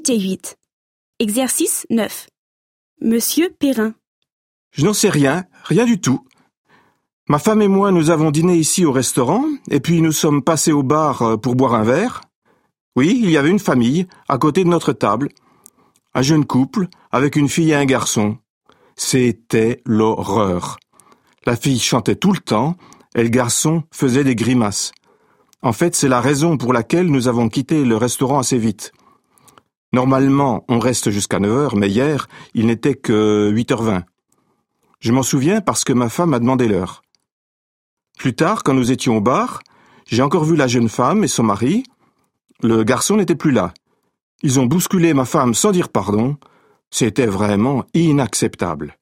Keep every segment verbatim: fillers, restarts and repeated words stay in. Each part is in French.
sept et huit. Exercice neuf. Monsieur Perrin. Je n'en sais rien, rien du tout. Ma femme et moi, nous avons dîné ici au restaurant, et puis nous sommes passés au bar pour boire un verre. Oui, il y avait une famille, à côté de notre table. Un jeune couple, avec une fille et un garçon. C'était l'horreur. La fille chantait tout le temps, et le garçon faisait des grimaces. En fait, c'est la raison pour laquelle nous avons quitté le restaurant assez vite. Normalement, on reste jusqu'à neuf heures, mais hier, il n'était que huit heures vingt. Je m'en souviens parce que ma femme a demandé l'heure. Plus tard, quand nous étions au bar, j'ai encore vu la jeune femme et son mari. Le garçon n'était plus là. Ils ont bousculé ma femme sans dire pardon. C'était vraiment inacceptable.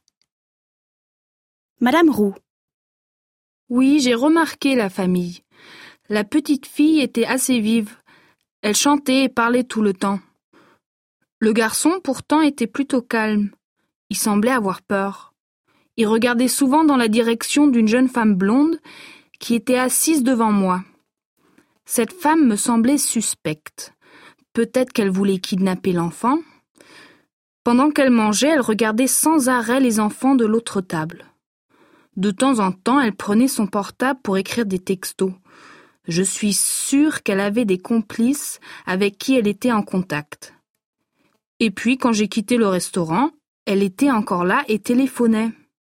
Madame Roux. Oui, j'ai remarqué la famille. La petite fille était assez vive. Elle chantait et parlait tout le temps. Le garçon, pourtant, était plutôt calme. Il semblait avoir peur. Il regardait souvent dans la direction d'une jeune femme blonde qui était assise devant moi. Cette femme me semblait suspecte. Peut-être qu'elle voulait kidnapper l'enfant. Pendant qu'elle mangeait, elle regardait sans arrêt les enfants de l'autre table. De temps en temps, elle prenait son portable pour écrire des textos. Je suis sûre qu'elle avait des complices avec qui elle était en contact. Et puis, quand j'ai quitté le restaurant, elle était encore là et téléphonait.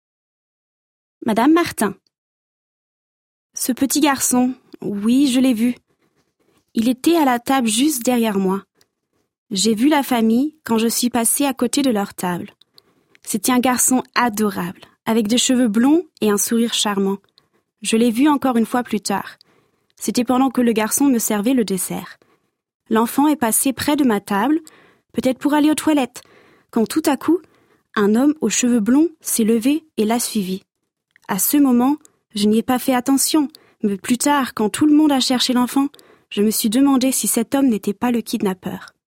Madame Martin. Ce petit garçon, oui, je l'ai vu. Il était à la table juste derrière moi. J'ai vu la famille quand je suis passée à côté de leur table. C'était un garçon adorable, avec des cheveux blonds et un sourire charmant. Je l'ai vu encore une fois plus tard. C'était pendant que le garçon me servait le dessert. L'enfant est passé près de ma table, peut-être pour aller aux toilettes, quand tout à coup, un homme aux cheveux blonds s'est levé et l'a suivi. À ce moment, je n'y ai pas fait attention, mais plus tard, quand tout le monde a cherché l'enfant, je me suis demandé si cet homme n'était pas le kidnappeur.